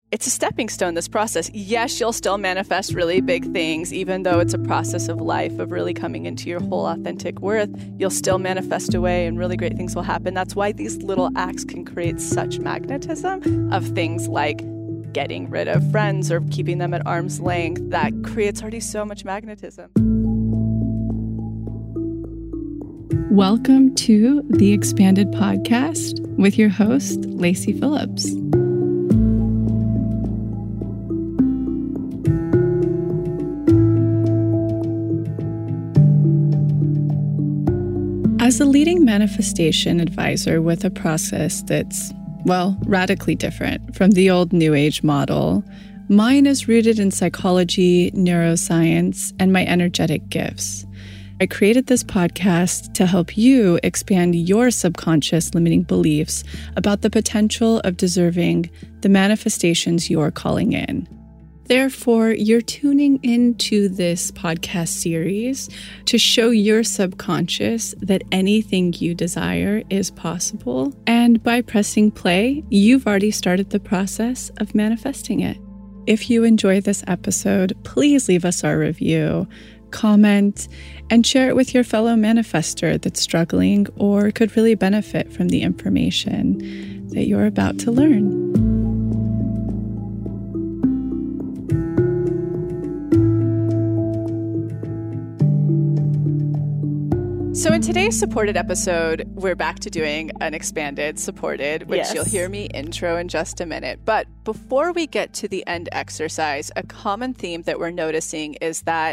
it's a stepping stone, this process. Yes, you'll still manifest really big things, even though it's a process of life of really coming into your whole authentic worth. You'll still manifest away and really great things will happen. That's why these little acts can create such magnetism of things like getting rid of friends or keeping them at arm's length. That creates already so much magnetism. Welcome to the Expanded Podcast with your host, Lacey Phillips. As a leading manifestation advisor with a process that's, well, radically different from the old New Age model, mine is rooted in psychology, neuroscience, and my energetic gifts. I created this podcast to help you expand your subconscious limiting beliefs about the potential of deserving the manifestations you're calling in. Therefore, you're tuning into this podcast series to show your subconscious that anything you desire is possible. And by pressing play, you've already started the process of manifesting it. If you enjoy this episode, please leave us our review, comment, and share it with your fellow manifester that's struggling or could really benefit from the information that you're about to learn. So in today's supported episode, we're back to doing an expanded supported, which You'll hear me intro in just a minute. But before we get to the end exercise, a common theme that we're noticing is that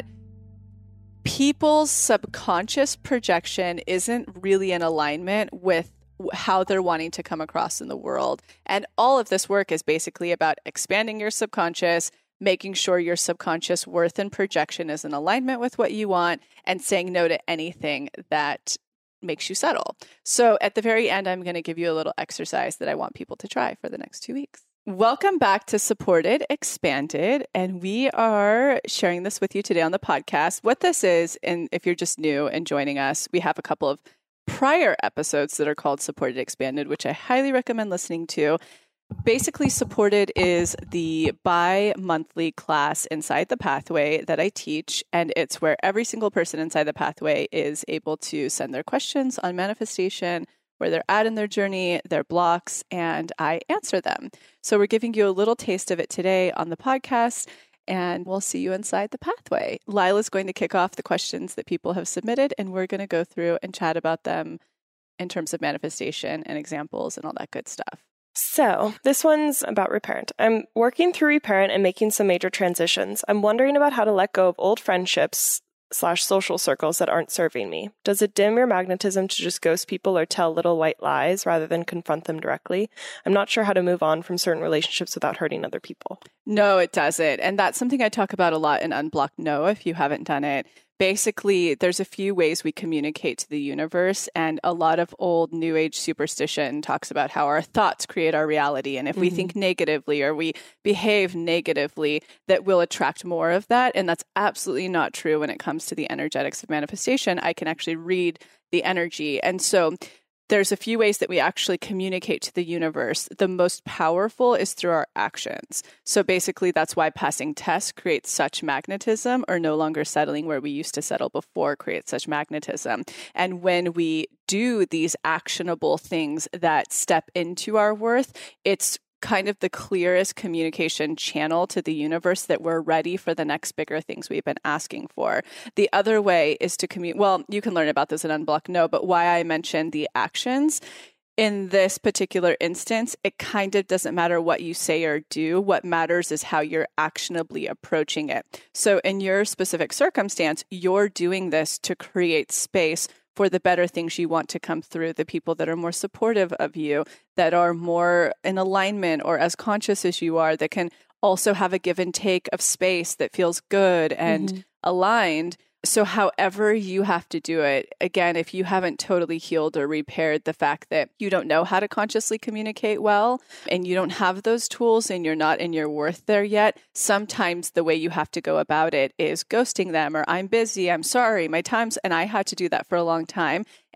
people's subconscious projection isn't really in alignment with how they're wanting to come across in the world. And all of this work is basically about expanding your subconscious, making sure your subconscious worth and projection is in alignment with what you want, and saying no to anything that makes you settle. So at the very end, I'm going to give you a little exercise that I want people to try for the next 2 weeks. Welcome back to Supported Expanded, and we are sharing this with you today on the podcast. What this is, and if you're just new and joining us, we have a couple of prior episodes that are called Supported Expanded, which I highly recommend listening to. Basically, Supported is the bi-monthly class inside the pathway that I teach, and it's where every single person inside the pathway is able to send their questions on manifestation, where they're at in their journey, their blocks, and I answer them. So we're giving you a little taste of it today on the podcast, and we'll see you inside the pathway. Lila's going to kick off the questions that people have submitted, and we're going to go through and chat about them in terms of manifestation and examples and all that good stuff. So this one's about Reparent. I'm working through Reparent and making some major transitions. I'm wondering about how to let go of old friendships / social circles that aren't serving me. Does it dim your magnetism to just ghost people or tell little white lies rather than confront them directly? I'm not sure how to move on from certain relationships without hurting other people. No, it doesn't. And that's something I talk about a lot in Unblock No, if you haven't done it. Basically, there's a few ways we communicate to the universe, and a lot of old New Age superstition talks about how our thoughts create our reality, and if we think negatively or we behave negatively, that we'll attract more of that, and that's absolutely not true when it comes to the energetics of manifestation. I can actually read the energy, and so there's a few ways that we actually communicate to the universe. The most powerful is through our actions. So basically, that's why passing tests creates such magnetism, or no longer settling where we used to settle before creates such magnetism. And when we do these actionable things that step into our worth, it's kind of the clearest communication channel to the universe that we're ready for the next bigger things we've been asking for. The other way is to well, you can learn about this in Unblock No, but why I mentioned the actions in this particular instance, it kind of doesn't matter what you say or do. What matters is how you're actionably approaching it. So in your specific circumstance, you're doing this to create space for the better things you want to come through, the people that are more supportive of you, that are more in alignment or as conscious as you are, that can also have a give and take of space that feels good and aligned. So however you have to do it, again, if you haven't totally healed or repaired the fact that you don't know how to consciously communicate well and you don't have those tools and you're not in your worth there yet, sometimes the way you have to go about it is ghosting them or I'm busy, I'm sorry, my time's, and I had to do that for a long time.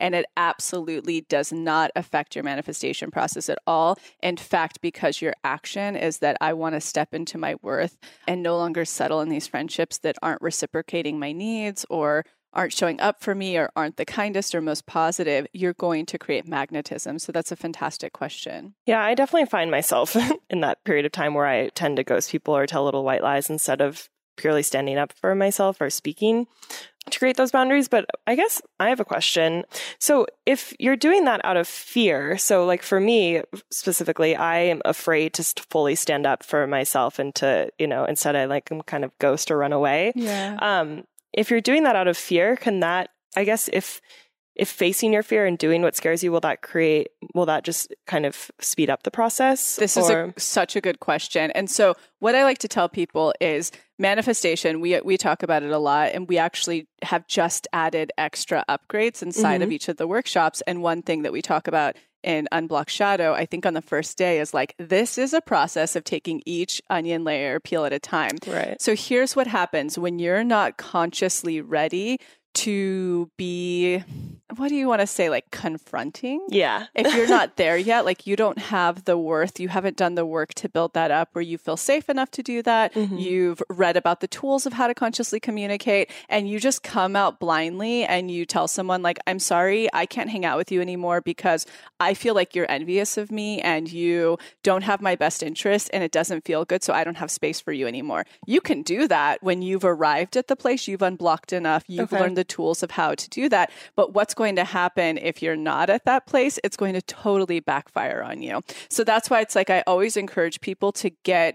And it absolutely does not affect your manifestation process at all. In fact, because your action is that I want to step into my worth and no longer settle in these friendships that aren't reciprocating my needs or aren't showing up for me or aren't the kindest or most positive, you're going to create magnetism. So that's a fantastic question. Yeah, I definitely find myself in that period of time where I tend to ghost people or tell little white lies instead of purely standing up for myself or speaking to create those boundaries. But I guess I have a question. So if you're doing that out of fear, so like for me specifically, I am afraid to fully stand up for myself and to, instead I kind of ghost or run away. Yeah. If you're doing that out of fear, can that, I guess if facing your fear and doing what scares you, will that just kind of speed up the process? This is such a good question. And so what I like to tell people is manifestation, we talk about it a lot, and we actually have just added extra upgrades inside of each of the workshops. And one thing that we talk about in Unblock Shadow, I think on the first day, is like, this is a process of taking each onion layer peel at a time. Right. So here's what happens when you're not consciously ready to be, what do you want to say, like confronting? Yeah. If you're not there yet, like you don't have the worth, you haven't done the work to build that up where you feel safe enough to do that. You've read about the tools of how to consciously communicate, and you just come out blindly and you tell someone like, I'm sorry, I can't hang out with you anymore because I feel like you're envious of me and you don't have my best interest and it doesn't feel good. So I don't have space for you anymore. You can do that when you've arrived at the place, you've unblocked enough, you've learned the tools of how to do that. But what's going to happen if you're not at that place? It's going to totally backfire on you. So that's why it's like, I always encourage people to get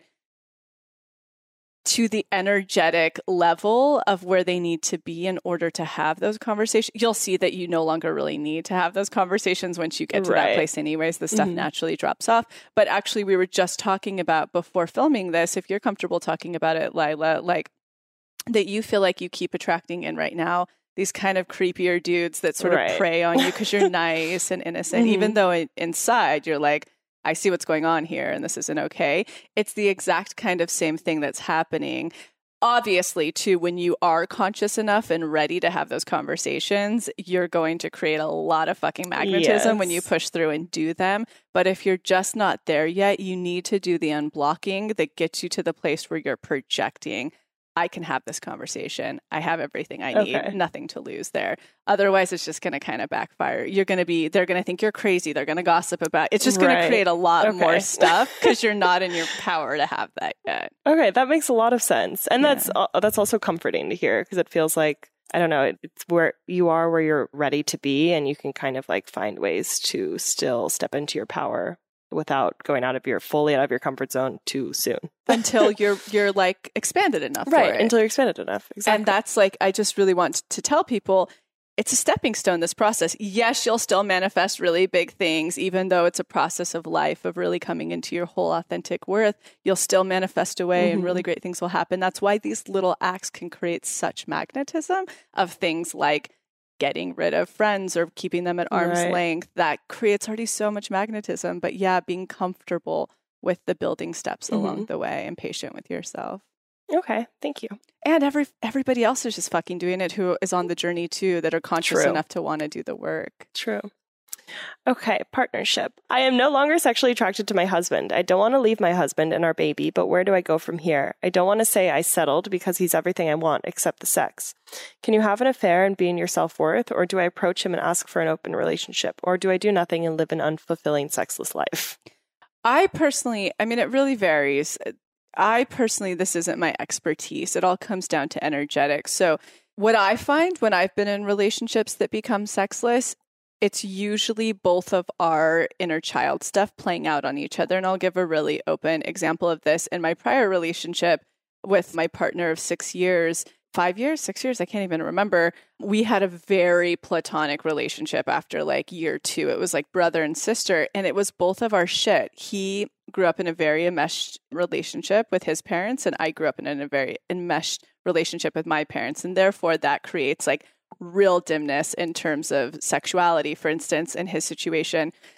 to the energetic level of where they need to be in order to have those conversations. You'll see that you no longer really need to have those conversations once you get to that place anyways. The stuff naturally drops off. But actually, we were just talking about before filming this, if you're comfortable talking about it, Lila, like that you feel like you keep attracting in right now these kind of creepier dudes that sort of prey on you because you're nice and innocent, even though inside you're like, I see what's going on here and this isn't okay. It's the exact kind of same thing that's happening. Obviously, too, when you are conscious enough and ready to have those conversations, you're going to create a lot of fucking magnetism when you push through and do them. But if you're just not there yet, you need to do the unblocking that gets you to the place where you're projecting, I can have this conversation. I have everything I need. Nothing to lose there. Otherwise, it's just going to kind of backfire. They're going to think you're crazy. They're going to gossip about it. It's just going to create a lot more stuff because you're not in your power to have that yet. Okay, that makes a lot of sense. And that's also comforting to hear because it feels like, I don't know, it's where you are where you're ready to be and you can kind of like find ways to still step into your power without going fully out of your comfort zone too soon. Until you're like expanded enough. Right. For it. Until you're expanded enough. Exactly. And that's like, I just really want to tell people it's a stepping stone, this process. Yes, you'll still manifest really big things, even though it's a process of life of really coming into your whole authentic worth. You'll still manifest away and really great things will happen. That's why these little acts can create such magnetism of things like getting rid of friends or keeping them at arm's length. That creates already so much magnetism. But yeah, being comfortable with the building steps along the way and patient with yourself. Okay, thank you. And everybody else is just fucking doing it who is on the journey too, that are conscious enough to want to do the work. True. Okay, partnership. I am no longer sexually attracted to my husband. I don't want to leave my husband and our baby, but where do I go from here? I don't want to say I settled because he's everything I want except the sex. Can you have an affair and be in your self-worth, or do I approach him and ask for an open relationship, or do I do nothing and live an unfulfilling sexless life? I personally, it really varies. This isn't my expertise. It all comes down to energetics. So what I find when I've been in relationships that become sexless, it's usually both of our inner child stuff playing out on each other. And I'll give a really open example of this. In my prior relationship with my partner of 6 years, 5 years, 6 years, I can't even remember. We had a very platonic relationship after like year 2. It was like brother and sister, and it was both of our shit. He grew up in a very enmeshed relationship with his parents, and I grew up in a very enmeshed relationship with my parents. And therefore that creates like real dimness in terms of sexuality, for instance, in his situation.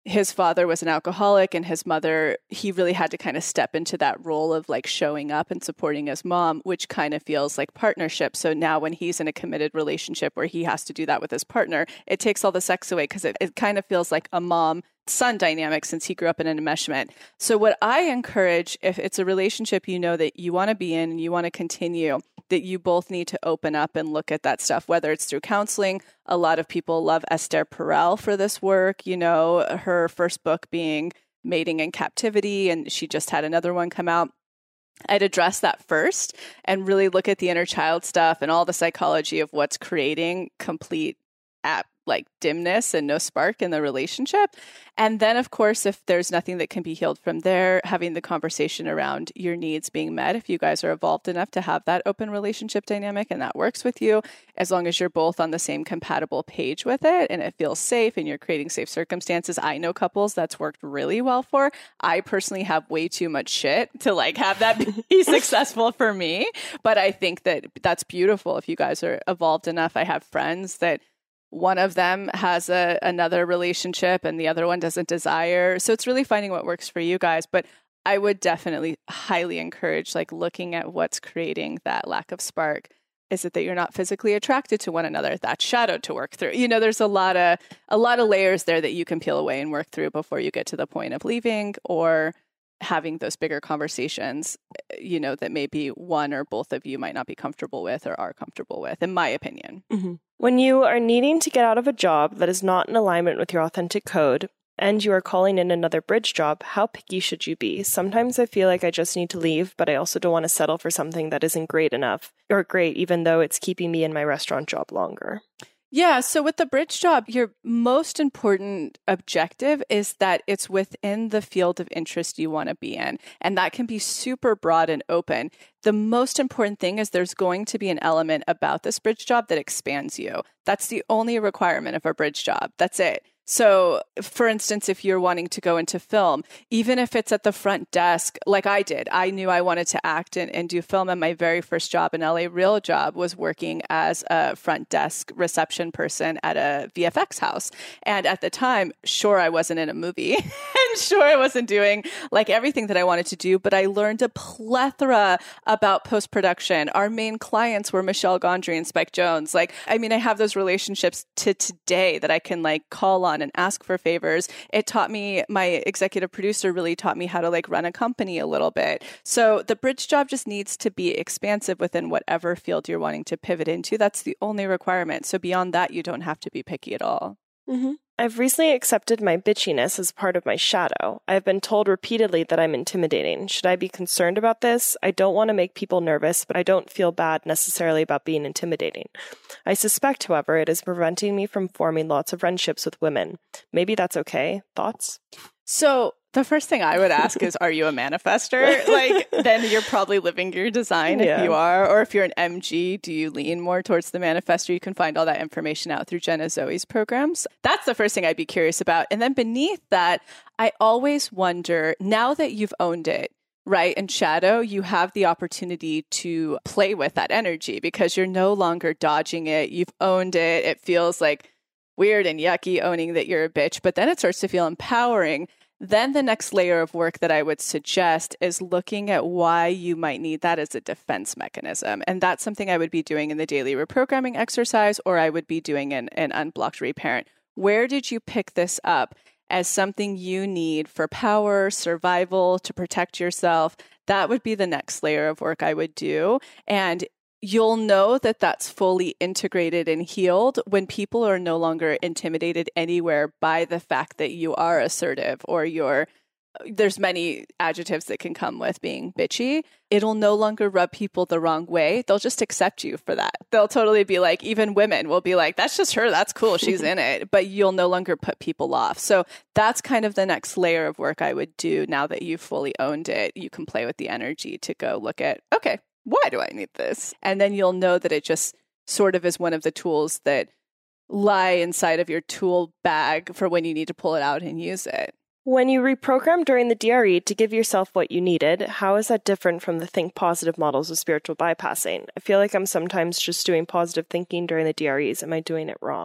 his father was an alcoholic and his mother, he really had to kind of step into that role of like showing up and supporting his mom, which kind of feels like partnership. So now when he's in a committed relationship where he has to do that with his partner, it takes all the sex away because it kind of feels like a mom-son dynamic since he grew up in an enmeshment. So what I encourage, if it's a relationship you know that you want to be in and you want to continue, that you both need to open up and look at that stuff, whether it's through counseling. A lot of people love Esther Perel for this work, you know, her first book being Mating in Captivity, and she just had another one come out. I'd address that first and really look at the inner child stuff and all the psychology of what's creating complete like dimness and no spark in the relationship. And then, of course, if there's nothing that can be healed from there, having the conversation around your needs being met, if you guys are evolved enough to have that open relationship dynamic and that works with you, as long as you're both on the same compatible page with it and it feels safe and you're creating safe circumstances. I know couples that's worked really well for. I personally have way too much shit to like have that be successful for me. But I think that that's beautiful if you guys are evolved enough. I have friends that one of them has another relationship and the other one doesn't desire. So it's really finding what works for you guys. But I would definitely highly encourage like looking at what's creating that lack of spark. Is it that you're not physically attracted to one another? That's shadow to work through. You know, there's a lot of layers there that you can peel away and work through before you get to the point of leaving or having those bigger conversations, you know, that maybe one or both of you might not be comfortable with or are comfortable with, in my opinion. Mm-hmm. When you are needing to get out of a job that is not in alignment with your authentic code and you are calling in another bridge job, how picky should you be? Sometimes I feel like I just need to leave, but I also don't want to settle for something that isn't great enough or great, even though it's keeping me in my restaurant job longer. Yeah. So with the bridge job, your most important objective is that it's within the field of interest you want to be in. And that can be super broad and open. The most important thing is there's going to be an element about this bridge job that expands you. That's the only requirement of a bridge job. That's it. So, for instance, if you're wanting to go into film, even if it's at the front desk, like I did, I knew I wanted to act and do film. And my very first job, an LA Real job, was working as a front desk reception person at a VFX house. And at the time, sure, I wasn't in a movie and sure, I wasn't doing like everything that I wanted to do, but I learned a plethora about post-production. Our main clients were Michelle Gondry and Spike Jonze. Like, I mean, I have those relationships to today that I can like call on and ask for favors. It taught me, my executive producer really taught me how to like run a company a little bit. So the bridge job just needs to be expansive within whatever field you're wanting to pivot into. That's the only requirement. So beyond that, you don't have to be picky at all. Mm-hmm. I've recently accepted my bitchiness as part of my shadow. I've been told repeatedly that I'm intimidating. Should I be concerned about this? I don't want to make people nervous, but I don't feel bad necessarily about being intimidating. I suspect, however, it is preventing me from forming lots of friendships with women. Maybe that's okay. Thoughts? So the first thing I would ask is, are you a manifester? Like, then you're probably living your design if you are. Or if you're an MG, do you lean more towards the manifester? You can find all that information out through Jenna Zoe's programs. That's the first thing I'd be curious about. And then beneath that, I always wonder, now that you've owned it, right, in shadow, you have the opportunity to play with that energy because you're no longer dodging it. You've owned it. It feels like weird and yucky owning that you're a bitch, but then it starts to feel empowering. Then the next layer of work that I would suggest is looking at why you might need that as a defense mechanism. And that's something I would be doing in the daily reprogramming exercise, or I would be doing in Unblocked Reparent. Where did you pick this up as something you need for power, survival, to protect yourself? That would be the next layer of work I would do. And you'll know that that's fully integrated and healed when people are no longer intimidated anywhere by the fact that you are assertive or there's many adjectives that can come with being bitchy. It'll no longer rub people the wrong way. They'll just accept you for that. They'll totally be like, even women will be like, that's just her. That's cool. She's in it. But you'll no longer put people off. So that's kind of the next layer of work I would do now that you've fully owned it. You can play with the energy to go look at, okay, why do I need this? And then you'll know that it just sort of is one of the tools that lie inside of your tool bag for when you need to pull it out and use it. When you reprogram during the DRE to give yourself what you needed, how is that different from the think positive models of spiritual bypassing? I feel like I'm sometimes just doing positive thinking during the DREs. Am I doing it wrong?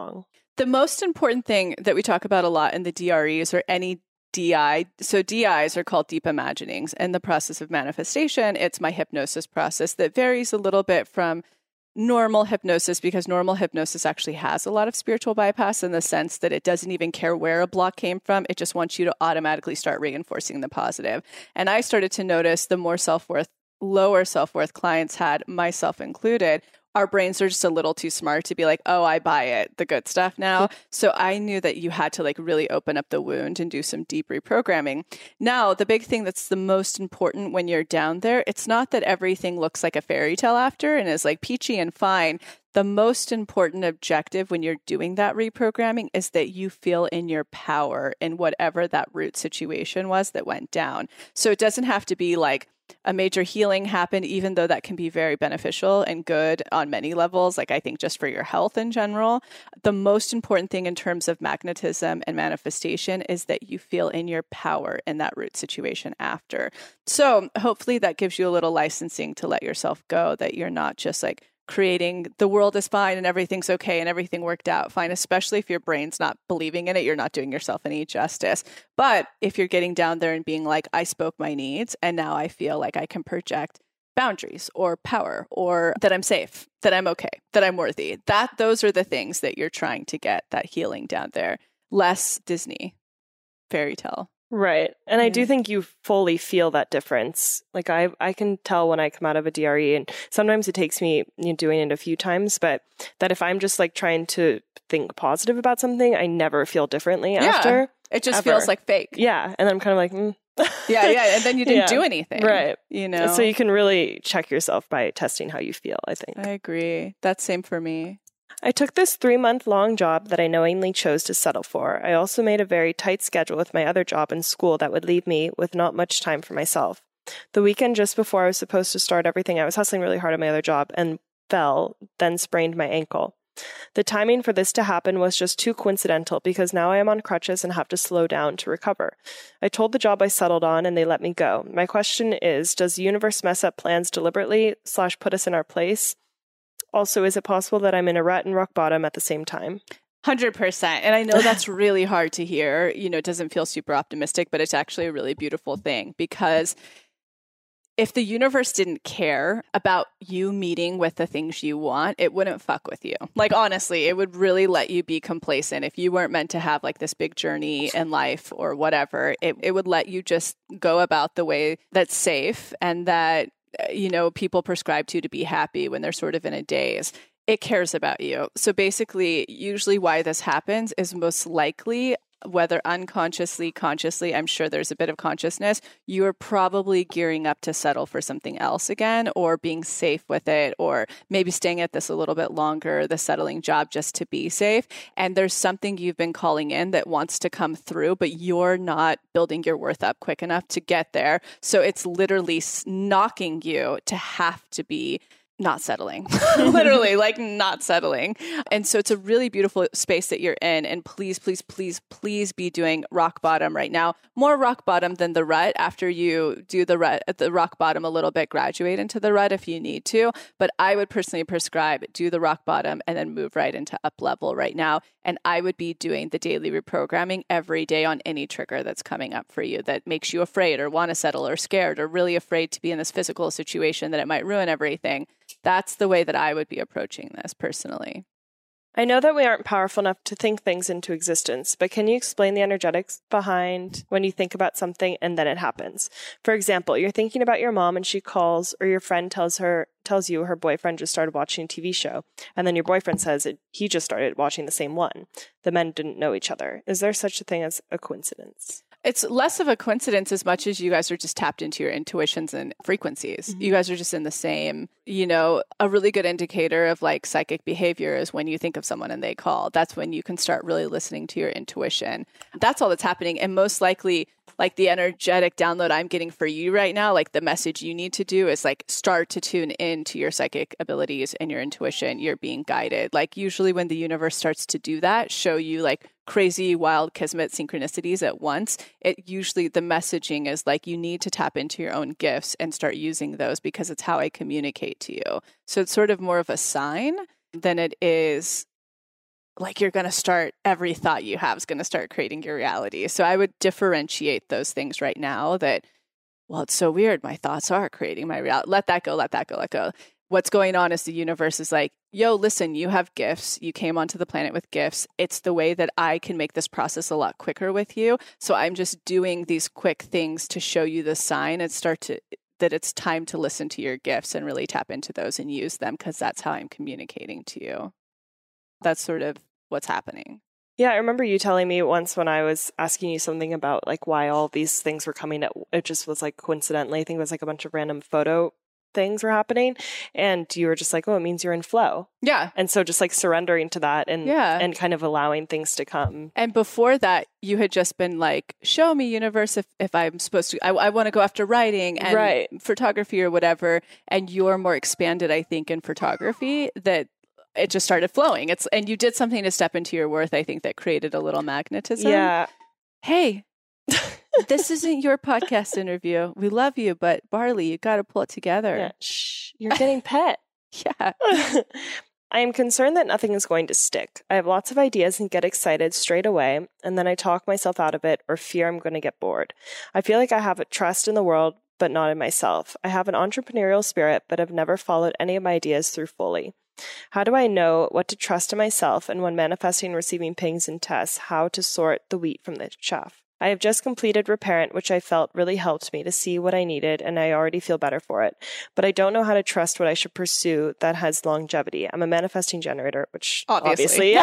The most important thing that we talk about a lot in the DREs or any DI, so DIs are called deep imaginings. And the process of manifestation, it's my hypnosis process that varies a little bit from normal hypnosis, because normal hypnosis actually has a lot of spiritual bypass in the sense that it doesn't even care where a block came from. It just wants you to automatically start reinforcing the positive. And I started to notice the more self-worth, lower self-worth clients had, myself included, our brains are just a little too smart to be like, oh, I buy it, the good stuff now. So I knew that you had to like really open up the wound and do some deep reprogramming. Now, the big thing that's the most important when you're down there, it's not that everything looks like a fairy tale after and is like peachy and fine. The most important objective when you're doing that reprogramming is that you feel in your power in whatever that root situation was that went down. So it doesn't have to be like a major healing happened, even though that can be very beneficial and good on many levels, like I think just for your health in general. The most important thing in terms of magnetism and manifestation is that you feel in your power in that root situation after. So hopefully that gives you a little licensing to let yourself go, that you're not just like creating the world is fine and everything's okay and everything worked out fine, especially if your brain's not believing in it, you're not doing yourself any justice. But if you're getting down there and being like, I spoke my needs and now I feel like I can project boundaries or power or that I'm safe, that I'm okay, that I'm worthy, those are the things that you're trying to get that healing down there. Less Disney fairy tale. Right. And I do think you fully feel that difference. Like I can tell when I come out of a DRE, and sometimes it takes me doing it a few times, but that if I'm just like trying to think positive about something, I never feel differently after. It just feels like fake. Yeah. And I'm kind of like, yeah. And then you didn't do anything. Right. You know? So you can really check yourself by testing how you feel, I think. I agree. That's same for me. I took this 3-month-long job that I knowingly chose to settle for. I also made a very tight schedule with my other job and school that would leave me with not much time for myself. The weekend just before I was supposed to start everything, I was hustling really hard at my other job and fell, then sprained my ankle. The timing for this to happen was just too coincidental because now I am on crutches and have to slow down to recover. I told the job I settled on and they let me go. My question is, does the universe mess up plans deliberately / put us in our place? Also, is it possible that I'm in a rut and rock bottom at the same time? 100%. And I know that's really hard to hear. You know, it doesn't feel super optimistic, but it's actually a really beautiful thing, because if the universe didn't care about you meeting with the things you want, it wouldn't fuck with you. Like, honestly, it would really let you be complacent. If you weren't meant to have like this big journey in life or whatever, it would let you just go about the way that's safe and that people prescribe to be happy when they're sort of in a daze. It cares about you. So basically, usually why this happens is most likely, whether unconsciously, consciously, I'm sure there's a bit of consciousness, you are probably gearing up to settle for something else again, or being safe with it, or maybe staying at this a little bit longer, the settling job, just to be safe. And there's something you've been calling in that wants to come through, but you're not building your worth up quick enough to get there. So it's literally knocking you to have to be not settling, literally like not settling. And so it's a really beautiful space that you're in. And please, please, please, please be doing rock bottom right now. More rock bottom than the rut. After you do the rut at the rock bottom a little bit, graduate into the rut if you need to. But I would personally prescribe do the rock bottom and then move right into up level right now. And I would be doing the daily reprogramming every day on any trigger that's coming up for you that makes you afraid or want to settle or scared or really afraid to be in this physical situation that it might ruin everything. That's the way that I would be approaching this personally. I know that we aren't powerful enough to think things into existence, but can you explain the energetics behind when you think about something and then it happens? For example, you're thinking about your mom and she calls, or your friend tells you her boyfriend just started watching a TV show, and then your boyfriend says he just started watching the same one. The men didn't know each other. Is there such a thing as a coincidence? It's less of a coincidence as much as you guys are just tapped into your intuitions and frequencies. Mm-hmm. You guys are just in the same, a really good indicator of like psychic behavior is when you think of someone and they call. That's when you can start really listening to your intuition. That's all that's happening. And most likely, like the energetic download I'm getting for you right now, like the message you need to do is like start to tune into your psychic abilities and your intuition. You're being guided. Like usually when the universe starts to do that, show you like crazy, wild kismet synchronicities at once, it usually the messaging is like you need to tap into your own gifts and start using those because it's how I communicate to you. So it's sort of more of a sign than it is like you're going to start, every thought you have is going to start creating your reality. So I would differentiate those things right now that, well, it's so weird. My thoughts are creating my reality. Let that go, let that go, let go. What's going on is the universe is like, yo, listen, you have gifts. You came onto the planet with gifts. It's the way that I can make this process a lot quicker with you. So I'm just doing these quick things to show you the sign and that it's time to listen to your gifts and really tap into those and use them, because that's how I'm communicating to you. That's sort of what's happening. Yeah, I remember you telling me once when I was asking you something about like why all these things were coming. It just was like coincidentally, I think it was like a bunch of random photo things were happening, and you were just like, oh, it means you're in flow. Yeah. And so just like surrendering to that and kind of allowing things to come. And before that, you had just been like, show me, universe, if I'm supposed to, I want to go after writing and photography or whatever. And you're more expanded, I think, in photography, that it just started flowing. And you did something to step into your worth, I think, that created a little magnetism. Yeah. Hey, this isn't your podcast interview. We love you, but Barley, you got to pull it together. Yeah. Shh, you're getting pet. Yeah. I am concerned that nothing is going to stick. I have lots of ideas and get excited straight away, and then I talk myself out of it or fear I'm going to get bored. I feel like I have a trust in the world, but not in myself. I have an entrepreneurial spirit, but have never followed any of my ideas through fully. How do I know what to trust in myself, and when manifesting and receiving pings and tests, how to sort the wheat from the chaff? I have just completed Reparent, which I felt really helped me to see what I needed, and I already feel better for it. But I don't know how to trust what I should pursue that has longevity. I'm a manifesting generator, which obviously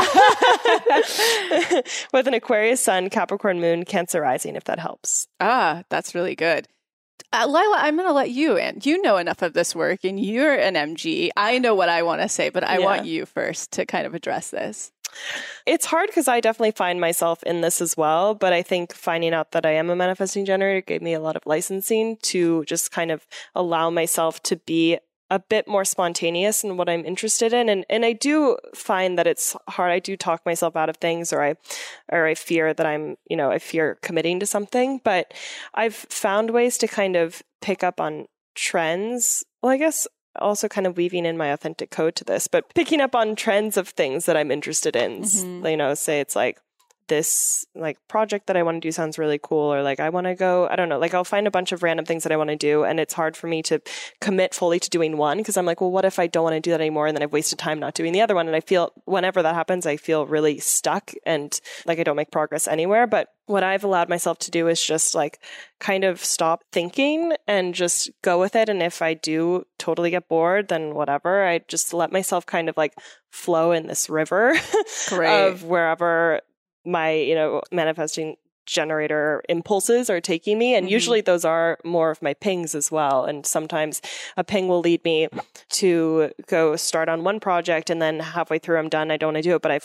with an Aquarius sun, Capricorn moon, Cancer rising, if that helps. Ah, that's really good. Lila, I'm going to let you in. You know enough of this work, and you're an MG. I know what I want to say, but I want you first to kind of address this. It's hard because I definitely find myself in this as well, but I think finding out that I am a manifesting generator gave me a lot of licensing to just kind of allow myself to be a bit more spontaneous in what I'm interested in. And I do find that it's hard. I do talk myself out of things, or I fear that I fear committing to something, but I've found ways to kind of pick up on trends. Well, I guess also kind of weaving in my authentic code to this, but picking up on trends of things that I'm interested in. Mm-hmm. Say it's like this like project that I want to do sounds really cool, or like I want to go, I don't know, like I'll find a bunch of random things that I want to do, and it's hard for me to commit fully to doing one because I'm like, well, what if I don't want to do that anymore, and then I've wasted time not doing the other one? And I feel whenever that happens, I feel really stuck and like I don't make progress anywhere. But what I've allowed myself to do is just like kind of stop thinking and just go with it. And if I do totally get bored, then whatever. I just let myself kind of like flow in this river of wherever my, manifesting generator impulses are taking me. And usually those are more of my pings as well. And sometimes a ping will lead me to go start on one project, and then halfway through I'm done. I don't want to do it, but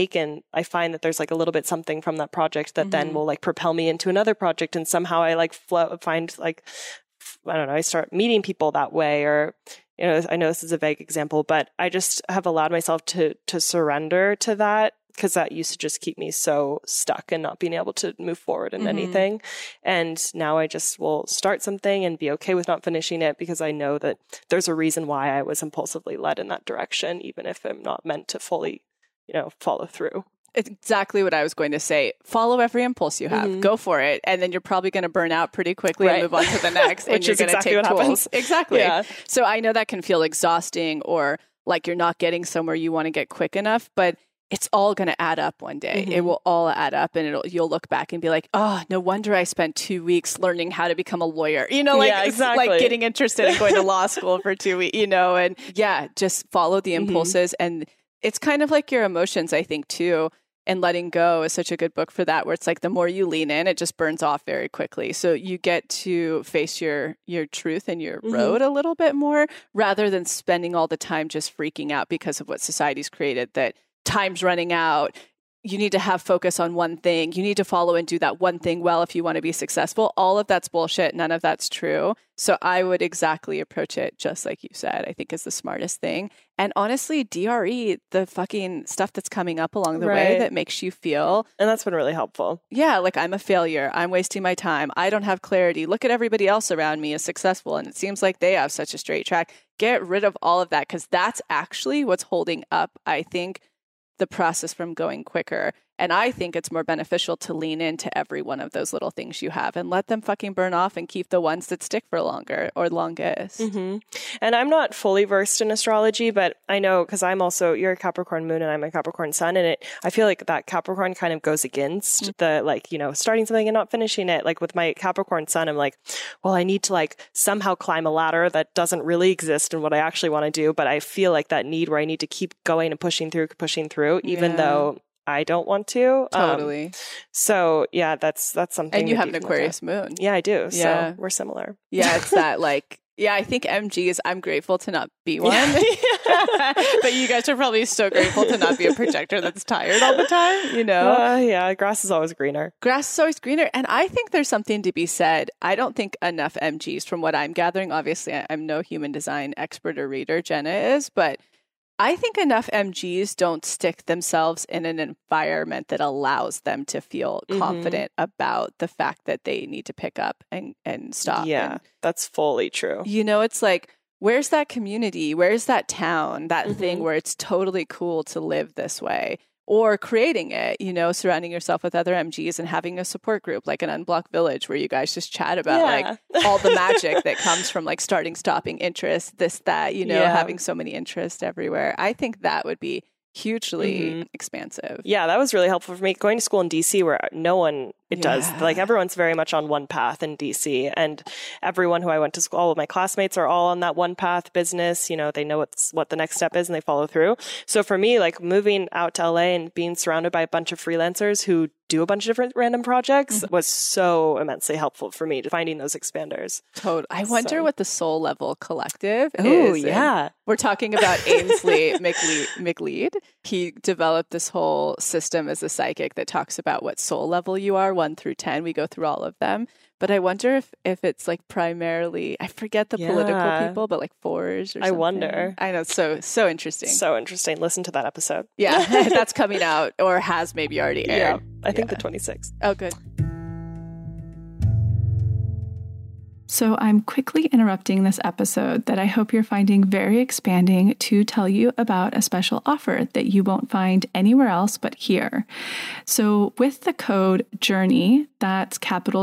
I find that there's like a little bit something from that project that then will like propel me into another project. And somehow I like find like, I don't know, I start meeting people that way, or, I know this is a vague example, but I just have allowed myself to surrender to that, because that used to just keep me so stuck and not being able to move forward in anything. And now I just will start something and be okay with not finishing it, because I know that there's a reason why I was impulsively led in that direction, even if I'm not meant to fully, follow through. It's exactly what I was going to say. Follow every impulse you have. Go for it. And then you're probably going to burn out pretty quickly and move on to the next. And you're going to take tools. Exactly. Yeah. So I know that can feel exhausting, or like you're not getting somewhere you want to get quick enough, but it's all going to add up one day. It will all add up, and you'll look back and be like, oh, no wonder I spent 2 weeks learning how to become a lawyer. Like getting interested in going to law school for 2 weeks, and just follow the impulses. And it's kind of like your emotions, I think, too. And Letting Go is such a good book for that, where it's like the more you lean in, it just burns off very quickly. So you get to face your truth and your road a little bit more, rather than spending all the time just freaking out because of what society's created, that time's running out. You need to have focus on one thing. You need to follow and do that one thing well if you want to be successful. All of that's bullshit. None of that's true. So I would exactly approach it just like you said, I think is the smartest thing. And honestly, DRE, the fucking stuff that's coming up along the way that makes you feel. And that's been really helpful. Yeah, like I'm a failure. I'm wasting my time. I don't have clarity. Look at everybody else around me is successful, and it seems like they have such a straight track. Get rid of all of that, because that's actually what's holding up, I think, the process from going quicker. And I think it's more beneficial to lean into every one of those little things you have and let them fucking burn off and keep the ones that stick for longer or longest. Mm-hmm. And I'm not fully versed in astrology, but I know because you're a Capricorn moon and I'm a Capricorn sun. And I feel like that Capricorn kind of goes against the starting something and not finishing it. Like with my Capricorn sun, I'm like, well, I need to somehow climb a ladder that doesn't really exist in what I actually want to do. But I feel like that need where I need to keep going and pushing through, even though I don't want to. Totally. So yeah, that's something. And you have an Aquarius moon. Yeah, I do. Yeah. So we're similar. Yeah, it's that I think MGs, I'm grateful to not be one. But you guys are probably so grateful to not be a projector that's tired all the time, Yeah, grass is always greener. Grass is always greener. And I think there's something to be said. I don't think enough MGs, from what I'm gathering, obviously I'm no human design expert or reader, Jenna is, but I think enough MGs don't stick themselves in an environment that allows them to feel confident about the fact that they need to pick up and stop. Yeah, that's fully true. It's like, where's that community? Where's that town? That thing where it's totally cool to live this way? Or creating it, surrounding yourself with other MGs and having a support group like an Unblocked Village where you guys just chat about all the magic that comes from starting, stopping, interest, this, that, having so many interests everywhere. I think that would be hugely expansive. Yeah, that was really helpful for me. Going to school in DC where no one does. Everyone's very much on one path in DC. And everyone who I went to school, all of my classmates are all on that one path business. They know what the next step is and they follow through. So for me, moving out to LA and being surrounded by a bunch of freelancers who do a bunch of different random projects was so immensely helpful for me to finding those expanders. Totally. I wonder what the Soul Level Collective is. Oh, yeah. We're talking about Ainsley McLeod. He developed this whole system as a psychic that talks about what soul level you are, 1 through 10. We go through all of them. But I wonder if it's primarily, I forget the political people, but 4s or something. I wonder. I know. So interesting. So interesting. Listen to that episode. Yeah. That's coming out or has maybe already aired. Yeah. I think the 26th. Oh, good. So I'm quickly interrupting this episode that I hope you're finding very expanding to tell you about a special offer that you won't find anywhere else but here. So with the code JOURNEY, that's capital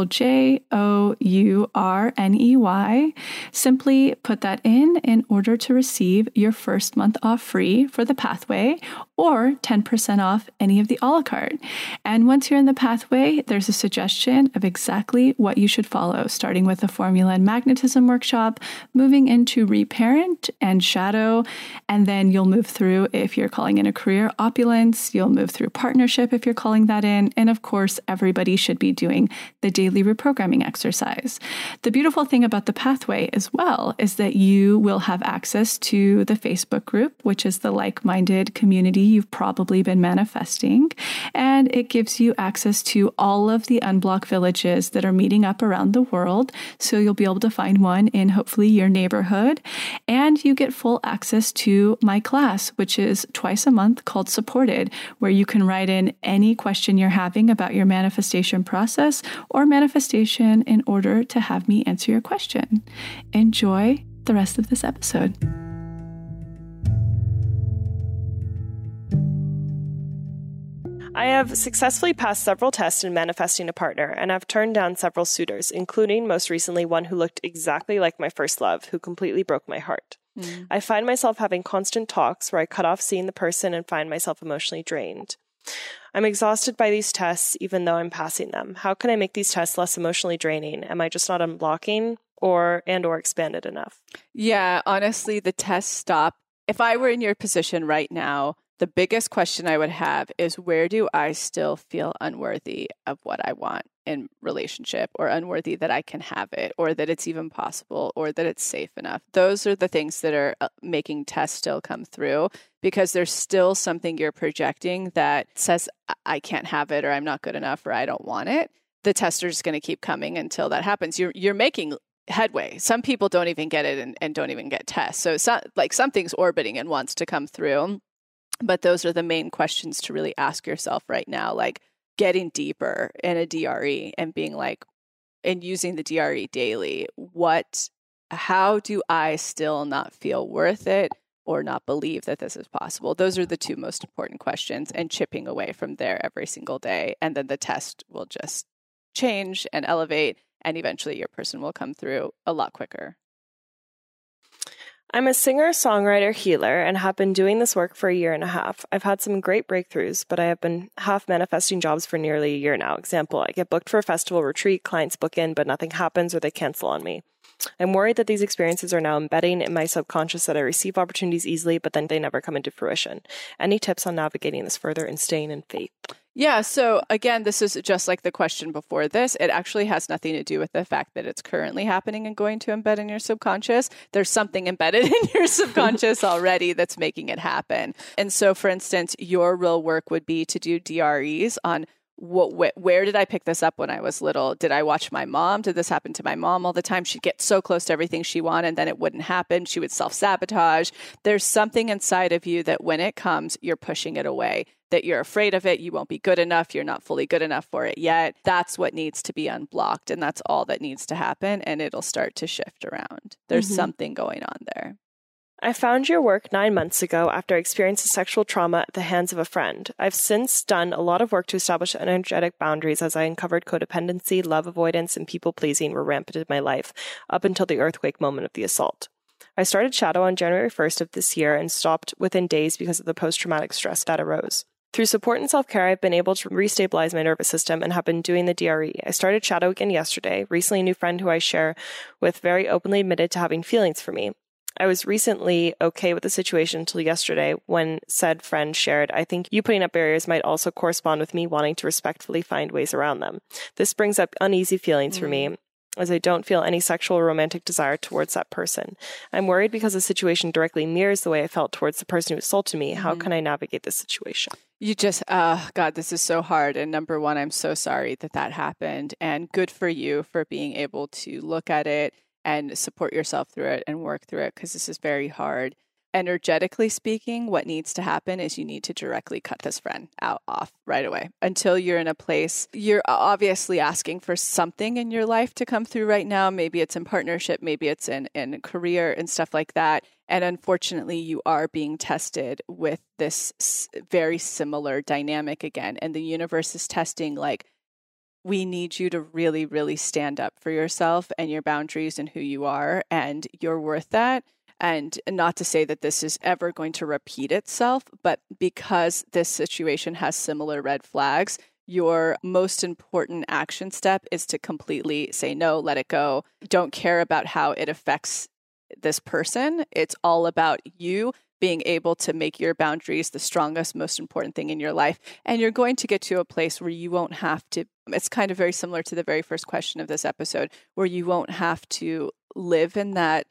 JOURNEY, simply put that in order to receive your first month off free for the pathway or 10% off any of the a la carte. And once you're in the pathway, there's a suggestion of exactly what you should follow, starting with the Formula and Magnetism workshop, moving into Reparent and Shadow, and then you'll move through, if you're calling in a career, Opulence, you'll move through Partnership if you're calling that in, and of course, everybody should be doing the daily reprogramming exercise. The beautiful thing about the pathway as well is that you will have access to the Facebook group, which is the like-minded community you've probably been manifesting, and it gives you access to all of the Unblocked Villages that are meeting up around the world, so you'll be able to find one in hopefully your neighborhood, and you get full access to my class, which is twice a month called Supported, where you can write in any question you're having about your manifestation process or manifestation in order to have me answer your question. Enjoy the rest of this episode. I have successfully passed several tests in manifesting a partner, and I've turned down several suitors, including most recently one who looked exactly like my first love, who completely broke my heart. I find myself having constant talks where I cut off seeing the person and find myself emotionally drained. I'm exhausted by these tests, even though I'm passing them. How can I make these tests less emotionally draining? Am I just not unblocking or expanded enough? Yeah, honestly, the tests stop. If I were in your position right now, the biggest question I would have is, where do I still feel unworthy of what I want in relationship, or unworthy that I can have it, or that it's even possible, or that it's safe enough? Those are the things that are making tests still come through, because there's still something you're projecting that says, I can't have it, or I'm not good enough, or I don't want it. The test are just going to keep coming until that happens. You're making headway. Some people don't even get it and don't even get tests. So something's orbiting and wants to come through. But those are the main questions to really ask yourself right now, like getting deeper in a DRE and being and using the DRE daily. How do I still not feel worth it, or not believe that this is possible? Those are the two most important questions, and chipping away from there every single day. And then the test will just change and elevate, and eventually your person will come through a lot quicker. I'm a singer, songwriter, healer, and have been doing this work for 1.5 years. I've had some great breakthroughs, but I have been half manifesting jobs for nearly a year now. Example, I get booked for a festival retreat, clients book in, but nothing happens or they cancel on me. I'm worried that these experiences are now embedding in my subconscious that I receive opportunities easily, but then they never come into fruition. Any tips on navigating this further and staying in faith? Yeah. So again, this is just like the question before this. It actually has nothing to do with the fact that it's currently happening and going to embed in your subconscious. There's something embedded in your subconscious already that's making it happen. And so, for instance, your real work would be to do DREs on where did I pick this up when I was little? Did I watch my mom? Did this happen to my mom all the time? She'd get so close to everything she wanted, and then it wouldn't happen. She would self-sabotage. There's something inside of you that when it comes, you're pushing it away, that you're afraid of it. You won't be good enough. You're not fully good enough for it yet. That's what needs to be unblocked. And that's all that needs to happen. And it'll start to shift around. There's something going on there. I found your work 9 months ago after I experienced sexual trauma at the hands of a friend. I've since done a lot of work to establish energetic boundaries as I uncovered codependency, love avoidance, and people-pleasing were rampant in my life up until the earthquake moment of the assault. I started Shadow on January 1st of this year and stopped within days because of the post-traumatic stress that arose. Through support and self-care, I've been able to restabilize my nervous system and have been doing the DRE. I started Shadow again yesterday. Recently, a new friend who I share with very openly admitted to having feelings for me. I was recently okay with the situation until yesterday when said friend shared, I think you putting up barriers might also correspond with me wanting to respectfully find ways around them. This brings up uneasy feelings for me, as I don't feel any sexual or romantic desire towards that person. I'm worried because the situation directly mirrors the way I felt towards the person who assaulted me. How can I navigate this situation? You just, God, this is so hard. And number one, I'm so sorry that happened. And good for you for being able to look at it and support yourself through it and work through it, because this is very hard. Energetically speaking, what needs to happen is you need to directly cut this friend off right away until you're in a place. You're obviously asking for something in your life to come through right now. Maybe it's in partnership, maybe it's in career and stuff like that. And unfortunately, you are being tested with this very similar dynamic again. And the universe is testing, like, we need you to really, really stand up for yourself and your boundaries and who you are, and you're worth that. And not to say that this is ever going to repeat itself, but because this situation has similar red flags, your most important action step is to completely say no, let it go. Don't care about how it affects this person. It's all about you being able to make your boundaries the strongest, most important thing in your life. And you're going to get to a place where you won't have to, it's kind of very similar to the very first question of this episode, where you won't have to live in that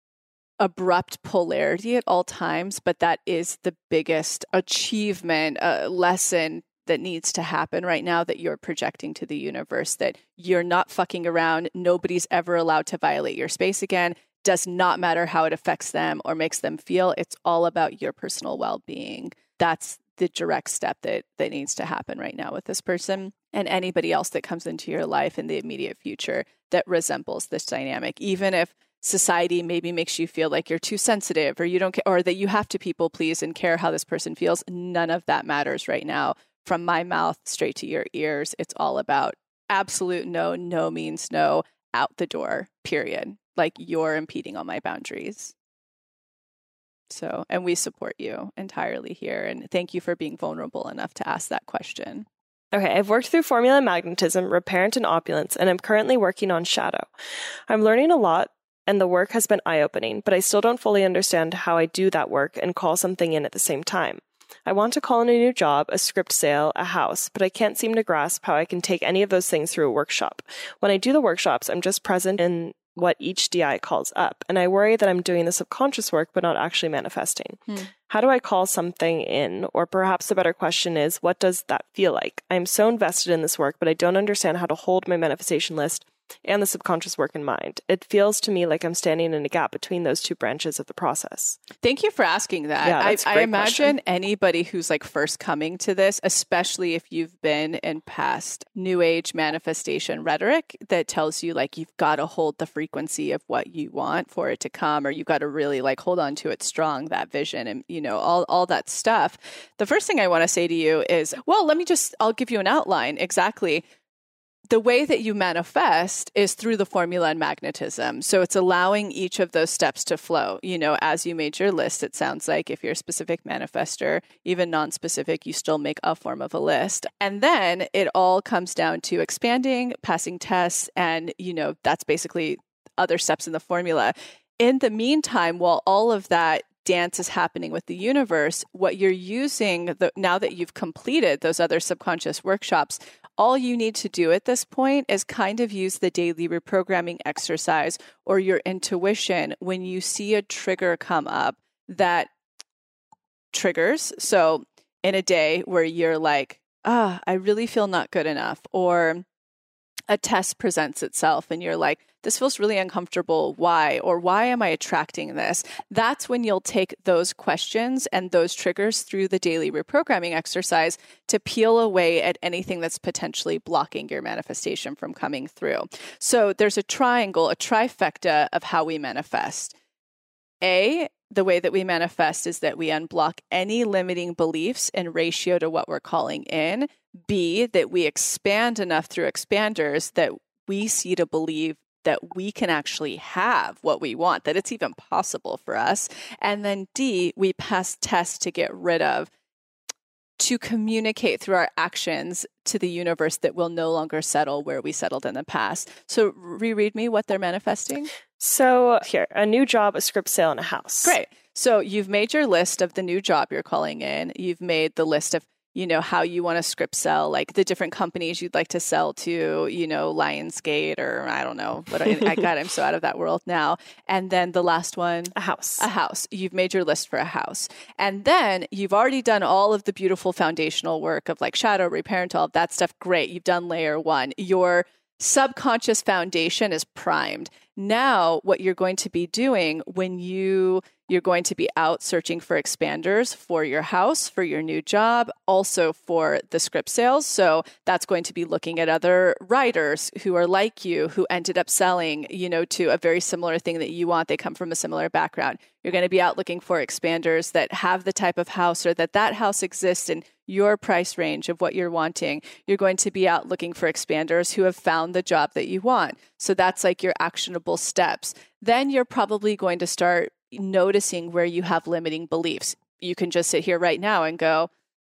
abrupt polarity at all times, but that is the biggest achievement, lesson that needs to happen right now that you're projecting to the universe, that you're not fucking around. Nobody's ever allowed to violate your space again. Does not matter how it affects them or makes them feel. It's all about your personal well-being. That's the direct step that needs to happen right now with this person and anybody else that comes into your life in the immediate future that resembles this dynamic. Even if society maybe makes you feel like you're too sensitive or you don't care, or that you have to people please and care how this person feels, none of that matters right now. From my mouth straight to your ears, it's all about absolute no, no means no, out the door, period. Like, you're impeding on my boundaries. So, and we support you entirely here. And thank you for being vulnerable enough to ask that question. Okay, I've worked through formula magnetism, reparent, and opulence, and I'm currently working on shadow. I'm learning a lot, and the work has been eye-opening, but I still don't fully understand how I do that work and call something in at the same time. I want to call in a new job, a script sale, a house, but I can't seem to grasp how I can take any of those things through a workshop. When I do the workshops, I'm just present in what each DI calls up, and I worry that I'm doing the subconscious work but not actually manifesting. How do I call something in? Or perhaps the better question is, what does that feel like? I'm so invested in this work, but I don't understand how to hold my manifestation list and the subconscious work in mind. It feels to me like I'm standing in a gap between those two branches of the process. Thank you for asking that. Yeah, that's a I great imagine question. anybody who's like first coming to this, especially if you've been in past New Age manifestation rhetoric that tells you like you've got to hold the frequency of what you want for it to come, or you've got to really like hold on to it strong, that vision, and all that stuff. The first thing I want to say to you is, well, I'll give you an outline. Exactly. The way that you manifest is through the formula and magnetism. So it's allowing each of those steps to flow. As you made your list, it sounds like if you're a specific manifester, even non-specific, you still make a form of a list. And then it all comes down to expanding, passing tests, and, that's basically other steps in the formula. In the meantime, while all of that dance is happening with the universe, what you're using, now that you've completed those other subconscious workshops, all you need to do at this point is kind of use the daily reprogramming exercise or your intuition when you see a trigger come up that triggers. So in a day where you're like, I really feel not good enough, or a test presents itself and you're like, this feels really uncomfortable. Why? Or why am I attracting this? That's when you'll take those questions and those triggers through the daily reprogramming exercise to peel away at anything that's potentially blocking your manifestation from coming through. So there's a triangle, a trifecta of how we manifest. A, the way that we manifest is that we unblock any limiting beliefs in ratio to what we're calling in. B, that we expand enough through expanders that we see to believe that we can actually have what we want, that it's even possible for us. And then D, we pass tests to get rid of, to communicate through our actions to the universe that will no longer settle where we settled in the past. So reread me what they're manifesting. So here, a new job, a script sale, and a house. Great. So you've made your list of the new job you're calling in. You've made the list of how you want to script sell, like the different companies you'd like to sell to, Lionsgate, or I don't know, but I'm so out of that world now. And then the last one, a house. You've made your list for a house. And then you've already done all of the beautiful foundational work of like shadow, reparent, all of that stuff. Great. You've done layer one. Your subconscious foundation is primed. Now, what you're going to be doing when you're going to be out searching for expanders for your house, for your new job, also for the script sales. So that's going to be looking at other writers who are like you, who ended up selling, to a very similar thing that you want. They come from a similar background. You're going to be out looking for expanders that have the type of house, or that house exists in your price range of what you're wanting. You're going to be out looking for expanders who have found the job that you want. So that's like your actionable steps. Then you're probably going to start noticing where you have limiting beliefs. You can just sit here right now and go,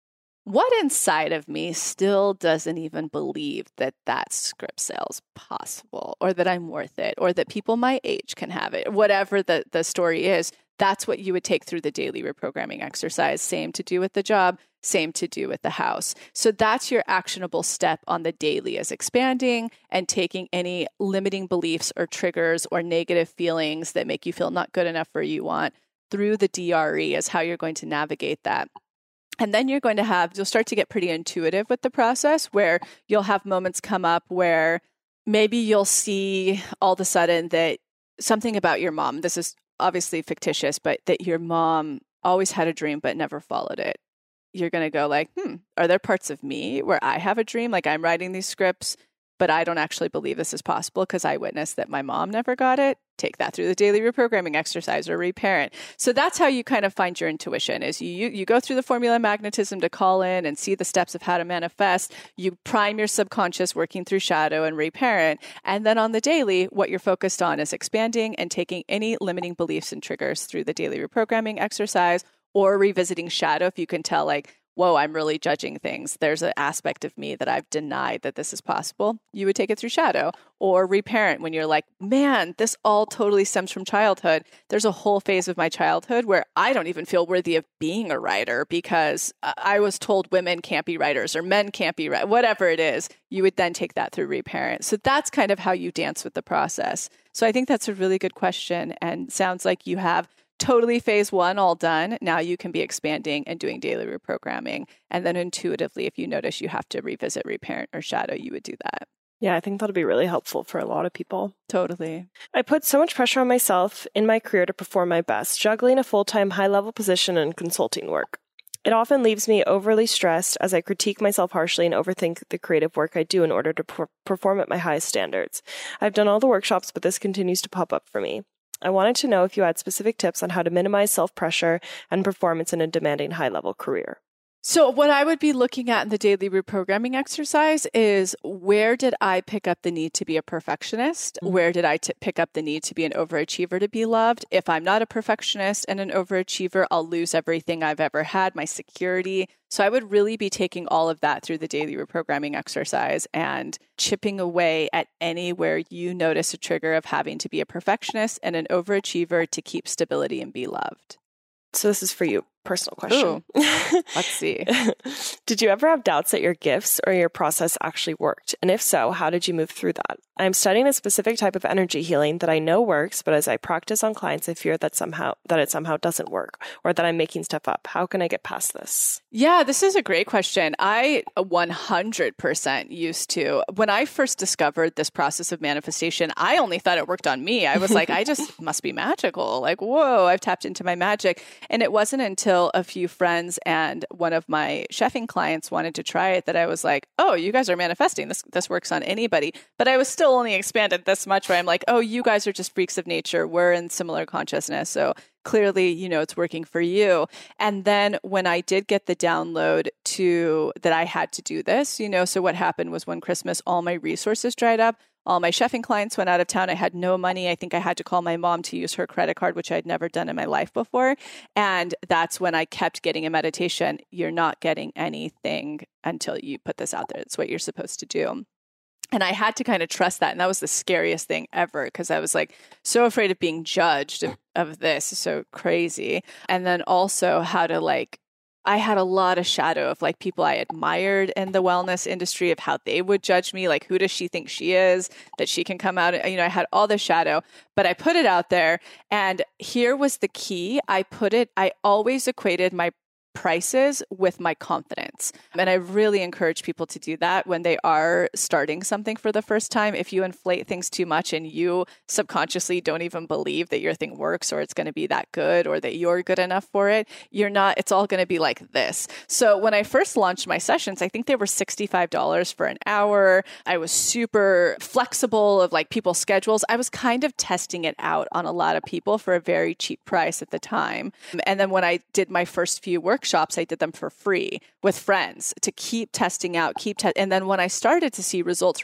what inside of me still doesn't even believe that script sale's possible, or that I'm worth it, or that people my age can have it? Whatever the story is, that's what you would take through the daily reprogramming exercise. Same to do with the job, same to do with the house. So that's your actionable step on the daily, is expanding and taking any limiting beliefs or triggers or negative feelings that make you feel not good enough for you want through the DRE is how you're going to navigate that. And then you'll start to get pretty intuitive with the process, where you'll have moments come up where maybe you'll see all of a sudden that something about your mom, this is obviously fictitious, but that your mom always had a dream but never followed it. You're going to go like, are there parts of me where I have a dream? Like I'm writing these scripts, but I don't actually believe this is possible because I witnessed that my mom never got it. Take that through the daily reprogramming exercise or reparent. So that's how you kind of find your intuition, is you go through the formula magnetism to call in and see the steps of how to manifest. You prime your subconscious working through shadow and reparent. And then on the daily, what you're focused on is expanding and taking any limiting beliefs and triggers through the daily reprogramming exercise, or revisiting shadow if you can tell like, whoa, I'm really judging things. There's an aspect of me that I've denied that this is possible. You would take it through shadow. Or reparent when you're like, man, this all totally stems from childhood. There's a whole phase of my childhood where I don't even feel worthy of being a writer because I was told women can't be writers or men can't be writers, whatever it is. You would then take that through reparent. So that's kind of how you dance with the process. So I think that's a really good question, and sounds like you have totally phase one all done. Now you can be expanding and doing daily reprogramming. And then intuitively, if you notice you have to revisit reparent or shadow, you would do that. Yeah, I think that'll be really helpful for a lot of people. Totally. I put so much pressure on myself in my career to perform my best, juggling a full-time high-level position and consulting work. It often leaves me overly stressed as I critique myself harshly and overthink the creative work I do in order to perform at my highest standards. I've done all the workshops, but this continues to pop up for me. I wanted to know if you had specific tips on how to minimize self-pressure and performance in a demanding high-level career. So what I would be looking at in the daily reprogramming exercise is, where did I pick up the need to be a perfectionist? Where did I pick up the need to be an overachiever to be loved? If I'm not a perfectionist and an overachiever, I'll lose everything I've ever had, my security. So I would really be taking all of that through the daily reprogramming exercise and chipping away at anywhere you notice a trigger of having to be a perfectionist and an overachiever to keep stability and be loved. So this is for you. Personal question. Let's see. Did you ever have doubts that your gifts or your process actually worked? And if so, how did you move through that? I'm studying a specific type of energy healing that I know works, but as I practice on clients, I fear that it somehow doesn't work, or that I'm making stuff up. How can I get past this? Yeah, this is a great question. I 100% used to. When I first discovered this process of manifestation, I only thought it worked on me. I was like, I just must be magical. Like, whoa, I've tapped into my magic. And it wasn't until a few friends and one of my chefing clients wanted to try it that I was like, oh, you guys are manifesting. This works on anybody. But I was still only expanded this much where I'm like, oh, you guys are just freaks of nature. We're in similar consciousness. So clearly, it's working for you. And then when I did get the download that I had to do this, so what happened was one Christmas, all my resources dried up. All my chefing clients went out of town. I had no money. I think I had to call my mom to use her credit card, which I'd never done in my life before. And that's when I kept getting a meditation. You're not getting anything until you put this out there. It's what you're supposed to do. And I had to kind of trust that. And that was the scariest thing ever, because I was like so afraid of being judged of this. It's so crazy. And then also how to I had a lot of shadow of people I admired in the wellness industry, of how they would judge me. Like, who does she think she is, that she can come out? I had all the shadow, but I put it out there. And here was the key. I always equated my prices with my confidence. And I really encourage people to do that when they are starting something for the first time. If you inflate things too much and you subconsciously don't even believe that your thing works or it's going to be that good or that you're good enough for it, it's all going to be like this. So when I first launched my sessions, I think they were $65 for an hour. I was super flexible of people's schedules. I was kind of testing it out on a lot of people for a very cheap price at the time. And then when I did my first few workshops, I did them for free with friends to keep testing out, and then when I started to see results,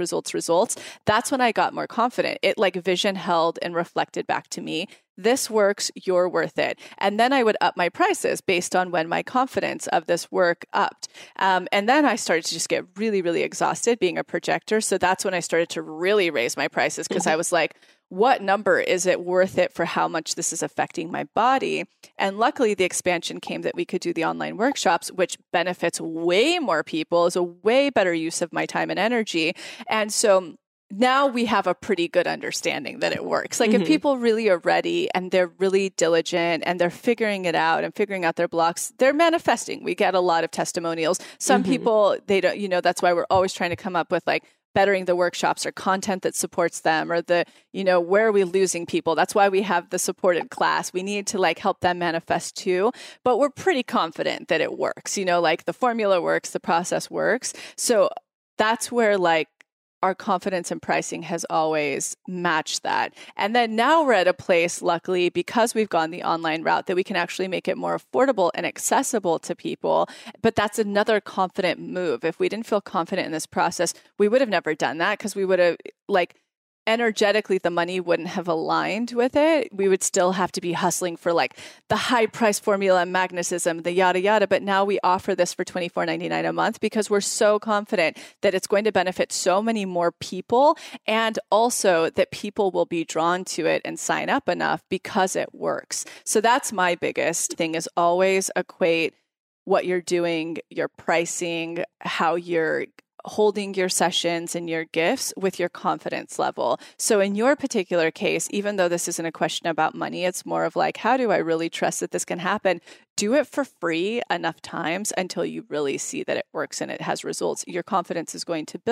that's when I got more confident. It vision held and reflected back to me. This works, you're worth it. And then I would up my prices based on when my confidence of this work upped. And then I started to just get really, really exhausted being a projector. So that's when I started to really raise my prices, because I was like, what number is it worth it for how much this is affecting my body? And luckily the expansion came that we could do the online workshops, which benefits way more people, is a way better use of my time and energy. And so now we have a pretty good understanding that it works. If people really are ready and they're really diligent and they're figuring it out and figuring out their blocks, they're manifesting. We get a lot of testimonials. Some people, they don't, that's why we're always trying to come up with bettering the workshops or content that supports them, or where are we losing people? That's why we have the supported class. We need to help them manifest too, but we're pretty confident that it works, the formula works, the process works. So that's where our confidence in pricing has always matched that. And then now we're at a place, luckily, because we've gone the online route, that we can actually make it more affordable and accessible to people. But that's another confident move. If we didn't feel confident in this process, we would have never done that, because we would have energetically, the money wouldn't have aligned with it. We would still have to be hustling for the high price formula and magnetism, the yada, yada. But now we offer this for $24.99 a month because we're so confident that it's going to benefit so many more people, and also that people will be drawn to it and sign up enough because it works. So that's my biggest thing, is always equate what you're doing, your pricing, how you're holding your sessions and your gifts with your confidence level. So in your particular case, even though this isn't a question about money, it's more of how do I really trust that this can happen? Do it for free enough times until you really see that it works and it has results. Your confidence is going to build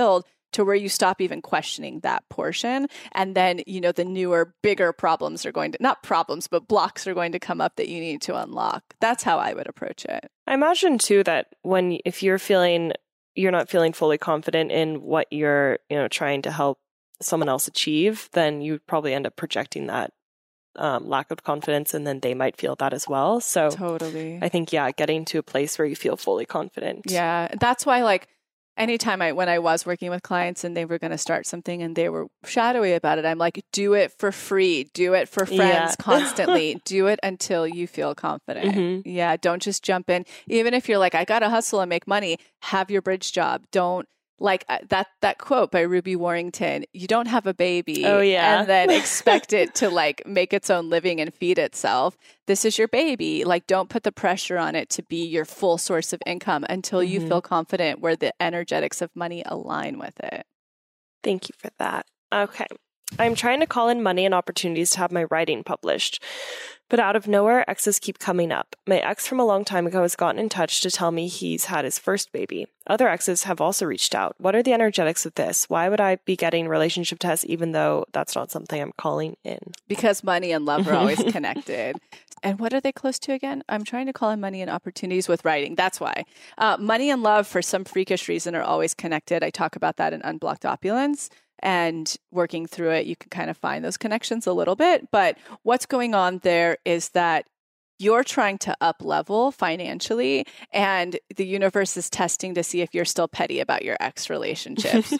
to where you stop even questioning that portion. And then, the newer, bigger problems are going to, not problems, but blocks are going to come up that you need to unlock. That's how I would approach it. I imagine too that if you're not feeling fully confident in what you're, trying to help someone else achieve, then you probably end up projecting that lack of confidence, and then they might feel that as well. So totally. I think, getting to a place where you feel fully confident. Yeah. That's why anytime when I was working with clients and they were going to start something and they were shadowy about it, I'm like, do it for free, do it for friends constantly, do it until you feel confident. Mm-hmm. Yeah. Don't just jump in. Even if you're like, I got to hustle and make money, have your bridge job. Don't that quote by Ruby Warrington, you don't have a baby and then expect it to make its own living and feed itself. This is your baby. Don't put the pressure on it to be your full source of income until you feel confident where the energetics of money align with it. Thank you for that. Okay. I'm trying to call in money and opportunities to have my writing published, but out of nowhere, exes keep coming up. My ex from a long time ago has gotten in touch to tell me he's had his first baby. Other exes have also reached out. What are the energetics of this? Why would I be getting relationship tests even though that's not something I'm calling in? Because money and love are always connected. And what are they close to again? I'm trying to call in money and opportunities with writing. That's why. Money and love, for some freakish reason, are always connected. I talk about that in Unblocked Opulence. And working through it, you can kind of find those connections a little bit. But what's going on there is that you're trying to up level financially, and the universe is testing to see if you're still petty about your ex relationships.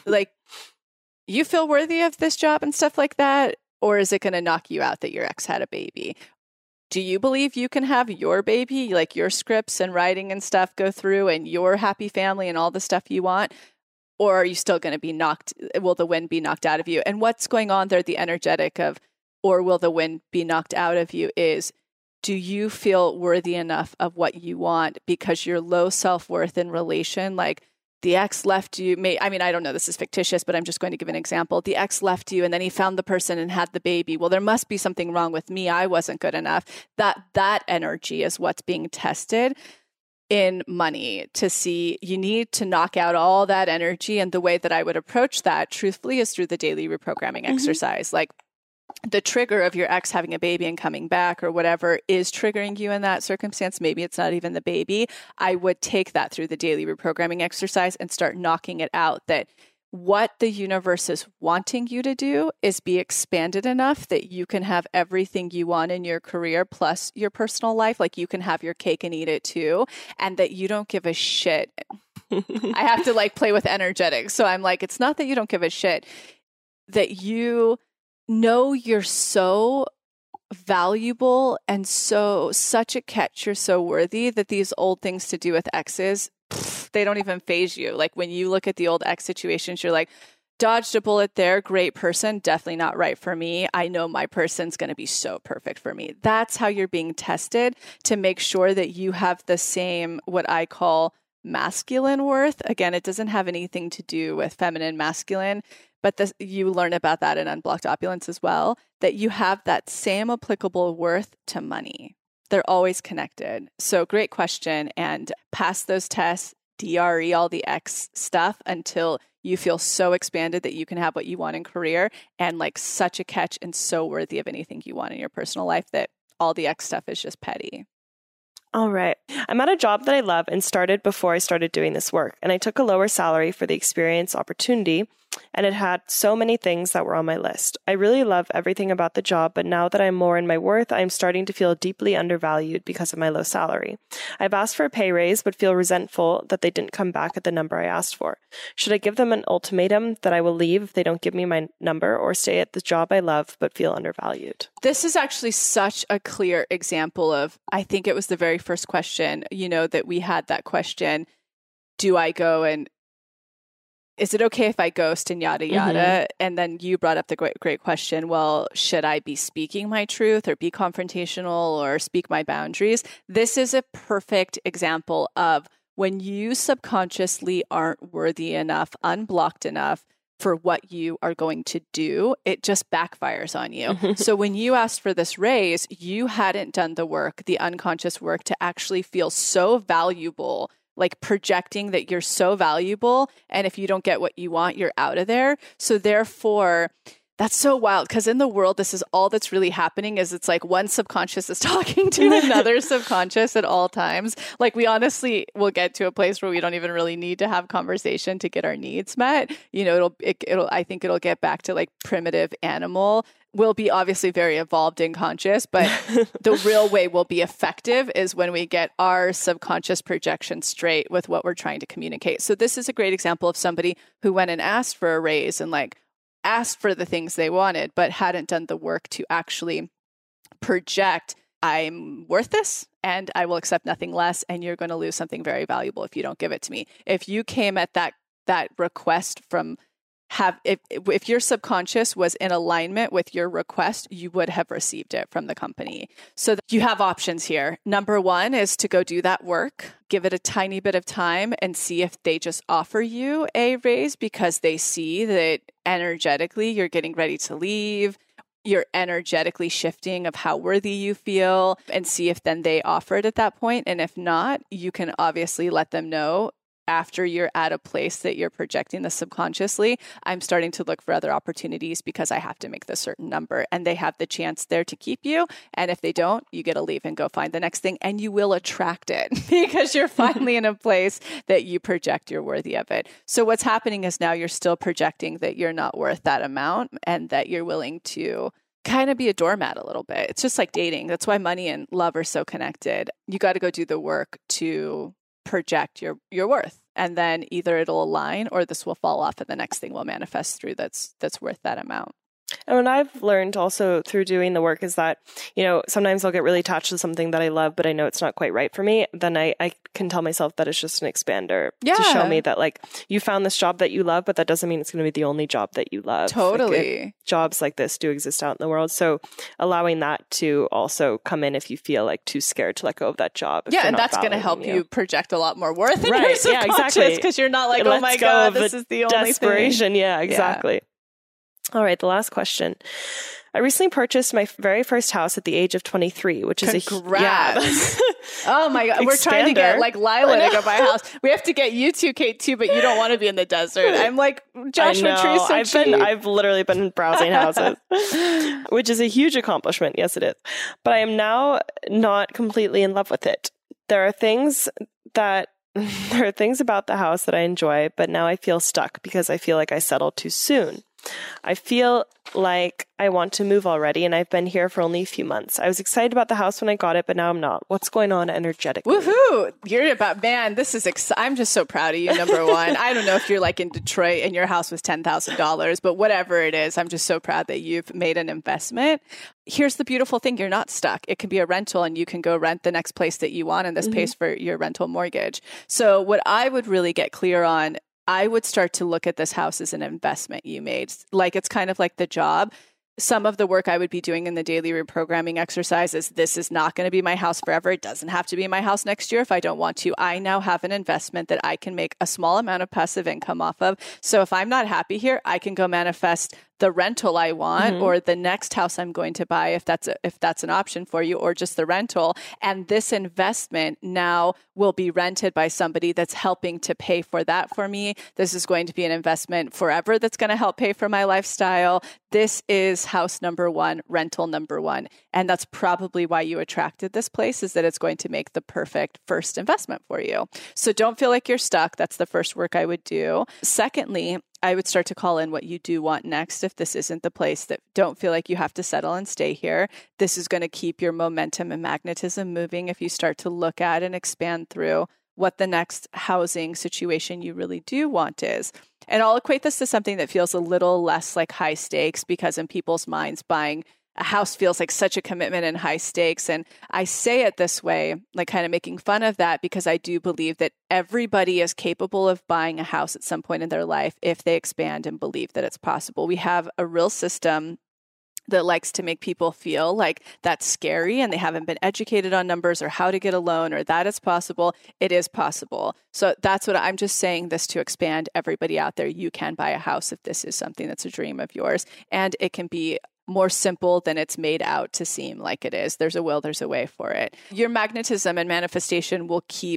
You feel worthy of this job and stuff like that? Or is it going to knock you out that your ex had a baby? Do you believe you can have your baby, your scripts and writing and stuff go through and your happy family and all the stuff you want? Or are you still going to be will the wind be knocked out of you? And what's going on there, the energetic of, or will the wind be knocked out of you, is, do you feel worthy enough of what you want? Because your low self-worth in relation, the ex left you, I don't know, this is fictitious, but I'm just going to give an example. The ex left you and then he found the person and had the baby. Well, there must be something wrong with me. I wasn't good enough. That energy is what's being tested in money to see. You need to knock out all that energy. And the way that I would approach that, truthfully, is through the daily reprogramming exercise. The trigger of your ex having a baby and coming back or whatever is triggering you in that circumstance. Maybe it's not even the baby. I would take that through the daily reprogramming exercise and start knocking it out, that what the universe is wanting you to do is be expanded enough that you can have everything you want in your career plus your personal life. You can have your cake and eat it too. And that you don't give a shit. I have to play with energetics. So I'm it's not that you don't give a shit, that you know you're so valuable and such a catch, you're so worthy, that these old things to do with exes, they don't even phase you. When you look at the old ex situations, you're dodged a bullet there, great person, definitely not right for me. I know my person's going to be so perfect for me. That's how you're being tested, to make sure that you have the same, what I call masculine worth. Again, it doesn't have anything to do with feminine, masculine, but you learn about that in Unblocked Opulence as well, that you have that same applicable worth to money. They're always connected. So great question. And pass those tests, DRE all the X stuff until you feel so expanded that you can have what you want in career, and such a catch and so worthy of anything you want in your personal life that all the X stuff is just petty. All right. I'm at a job that I love and started before I started doing this work. And I took a lower salary for the experience opportunity, and it had so many things that were on my list. I really love everything about the job, but now that I'm more in my worth, I'm starting to feel deeply undervalued because of my low salary. I've asked for a pay raise, but feel resentful that they didn't come back at the number I asked for. Should I give them an ultimatum that I will leave if they don't give me my number, or stay at the job I love but feel undervalued? This is actually such a clear example of, I think it was the very first question, that we had that question, do I go and is it okay if I ghost and yada, yada? Mm-hmm. And then you brought up the great question, well, should I be speaking my truth or be confrontational or speak my boundaries? This is a perfect example of when you subconsciously aren't worthy enough, unblocked enough for what you are going to do, it just backfires on you. So when you asked for this raise, you hadn't done the work, the unconscious work, to actually feel so valuable like projecting that you're so valuable. And if you don't get what you want, you're out of there. So therefore, that's so wild, because in the world, this is all that's really happening is it's like one subconscious is talking to another subconscious at all times. Like we honestly will get to a place where we don't even really need to have conversation to get our needs met. You know, I think it'll get back to like primitive animal. We'll be obviously very evolved and conscious, but the real way we'll be effective is when we get our subconscious projection straight with what we're trying to communicate. So this is a great example of somebody who went and asked for a raise and like asked for the things they wanted, but hadn't done the work to actually project, I'm worth this and I will accept nothing less. And you're going to lose something very valuable if you don't give it to me. If you came at that request from if your subconscious was in alignment with your request, you would have received it from the company. So you have options here. Number one is to go do that work, give it a tiny bit of time and see if they just offer you a raise because they see that energetically you're getting ready to leave. You're energetically shifting of how worthy you feel and see if then they offer it at that point. And if not, you can obviously let them know after you're at a place that you're projecting this subconsciously, I'm starting to look for other opportunities because I have to make this certain number, and they have the chance there to keep you. And if they don't, you get to leave and go find the next thing, and you will attract it because you're finally in a place that you project you're worthy of it. So what's happening is now you're still projecting that you're not worth that amount and that you're willing to kind of be a doormat a little bit. It's just like dating. That's why money and love are so connected. You got to go do the work to project your worth. And then either it'll align or this will fall off and the next thing will manifest through that's worth that amount. And what I've learned also through doing the work is that, you know, sometimes I'll get really attached to something that I love, but I know it's not quite right for me. Then I can tell myself that it's just an expander to show me that, like, you found this job that you love, but that doesn't mean it's going to be the only job that you love. Totally. Like, jobs like this do exist out in the world. So allowing that to also come in if you feel like too scared to let go of that job. Yeah, and that's going to help you project a lot more worth in your subconscious. Yeah, exactly. Because you're not like, oh my God, this is the only desperation. thing. Yeah, exactly. Yeah. All right, the last question. I recently purchased my very first house at the age of 23, which is Oh my God. We're trying to get like Lila to go buy a house. We have to get you two, Kate, too, but you don't want to be in the desert. I'm like, Joshua Tree's so cheap. I've literally been browsing houses, which is a huge accomplishment. Yes, it is. But I am now not completely in love with it. There are things about the house that I enjoy, but now I feel stuck because I feel like I settled too soon. I feel like I want to move already, and I've been here for only a few months. I was excited about the house when I got it, but now I'm not. What's going on energetically? Woohoo! You're about, man, this is I'm just so proud of you, number one. I don't know if you're like in Detroit and your house was $10,000, but whatever it is, I'm just so proud that you've made an investment. Here's the beautiful thing. You're not stuck. It can be a rental and you can go rent the next place that you want, and this pays for your rental mortgage. So what I would really get clear on, I would start to look at this house as an investment you made. Like it's kind of like the job. Some of the work I would be doing in the daily reprogramming exercises, this is not going to be my house forever. It doesn't have to be my house next year if I don't want to. I now have an investment that I can make a small amount of passive income off of. So if I'm not happy here, I can go manifest the rental I want or the next house I'm going to buy if that's an option for you, or just the rental. And this investment now will be rented by somebody that's helping to pay for that for me. This is going to be an investment forever that's going to help pay for my lifestyle. This is house number one, rental number one. And that's probably why you attracted this place, is that it's going to make the perfect first investment for you. So don't feel like you're stuck. That's the first work I would do. Secondly, I would start to call in what you do want next if this isn't the place. That don't feel like you have to settle and stay here. This is going to keep your momentum and magnetism moving if you start to look at and expand through what the next housing situation you really do want is. And I'll equate this to something that feels a little less like high stakes, because in people's minds, buying a house feels like such a commitment and high stakes. And I say it this way, like kind of making fun of that, because I do believe that everybody is capable of buying a house at some point in their life if they expand and believe that it's possible. We have a real system that likes to make people feel like that's scary and they haven't been educated on numbers or how to get a loan or that it's possible. It is possible. So that's what I'm just saying this to expand everybody out there. You can buy a house if this is something that's a dream of yours, and it can be more simple than it's made out to seem like it is. There's a will, there's a way for it. Your magnetism and manifestation will keep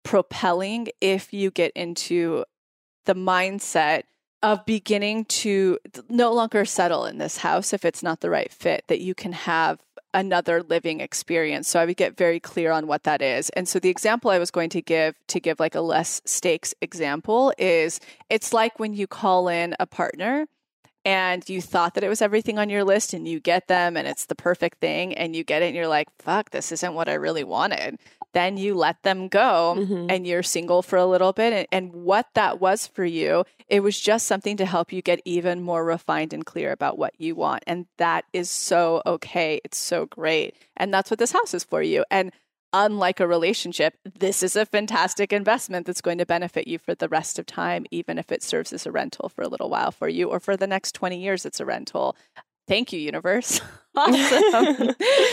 propelling if you get into the mindset of beginning to no longer settle in this house if it's not the right fit, that you can have another living experience. So I would get very clear on what that is. And so the example I was going to give like a less stakes example is, it's like when you call in a partner and you thought that it was everything on your list and you get them and it's the perfect thing and you get it and you're like, fuck, this isn't what I really wanted. Then you let them go and you're single for a little bit. And what that was for you, it was just something to help you get even more refined and clear about what you want. And that is so okay. It's so great. And that's what this house is for you. And unlike a relationship, this is a fantastic investment that's going to benefit you for the rest of time, even if it serves as a rental for a little while for you, or for the next 20 years, it's a rental. Thank you, universe. Awesome.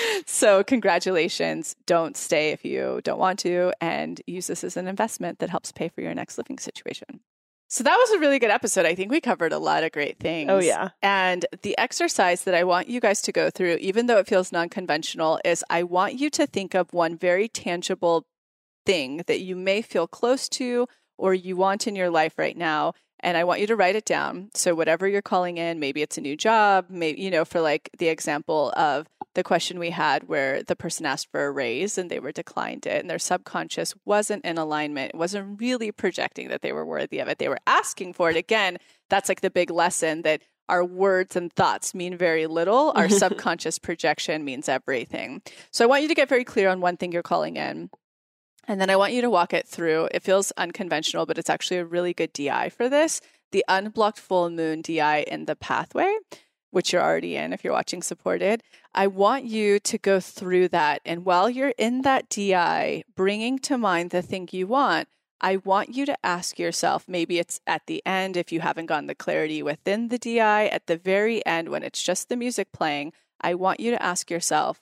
So congratulations. Don't stay if you don't want to, and use this as an investment that helps pay for your next living situation. So that was a really good episode. I think we covered a lot of great things. Oh, yeah. And the exercise that I want you guys to go through, even though it feels non-conventional, is I want you to think of one very tangible thing that you may feel close to or you want in your life right now. And I want you to write it down. So whatever you're calling in, maybe it's a new job, maybe, for like the example of the question we had where the person asked for a raise and they were declined it and their subconscious wasn't in alignment. It wasn't really projecting that they were worthy of it. They were asking for it. Again, that's like the big lesson, that our words and thoughts mean very little. Our subconscious projection means everything. So I want you to get very clear on one thing you're calling in. And then I want you to walk it through. It feels unconventional, but it's actually a really good DI for this. The unblocked full moon DI in the pathway, which you're already in if you're watching supported. I want you to go through that. And while you're in that DI, bringing to mind the thing you want, I want you to ask yourself, maybe it's at the end if you haven't gotten the clarity within the DI, at the very end when it's just the music playing, I want you to ask yourself,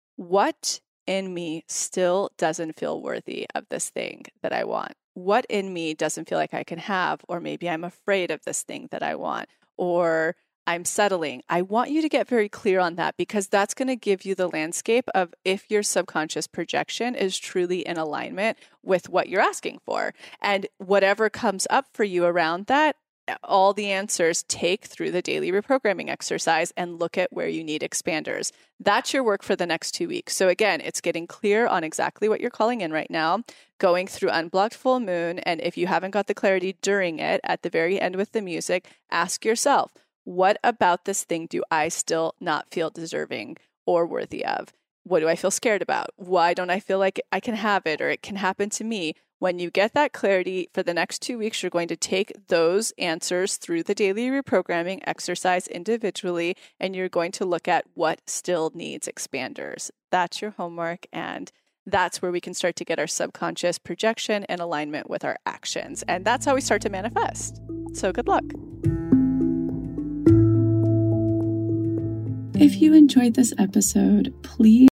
what in me still doesn't feel worthy of this thing that I want? What in me doesn't feel like I can have? Or maybe I'm afraid of this thing that I want, or I'm settling. I want you to get very clear on that, because that's going to give you the landscape of if your subconscious projection is truly in alignment with what you're asking for. And whatever comes up for you around that, all the answers, take through the daily reprogramming exercise and look at where you need expanders. That's your work for the next 2 weeks. So again, it's getting clear on exactly what you're calling in right now, going through unblocked full moon. And if you haven't got the clarity during it, at the very end with the music, ask yourself, what about this thing do I still not feel deserving or worthy of? What do I feel scared about? Why don't I feel like I can have it or it can happen to me? When you get that clarity for the next 2 weeks, you're going to take those answers through the daily reprogramming exercise individually, and you're going to look at what still needs expanders. That's your homework, and that's where we can start to get our subconscious projection in alignment with our actions. And that's how we start to manifest. So good luck. If you enjoyed this episode, please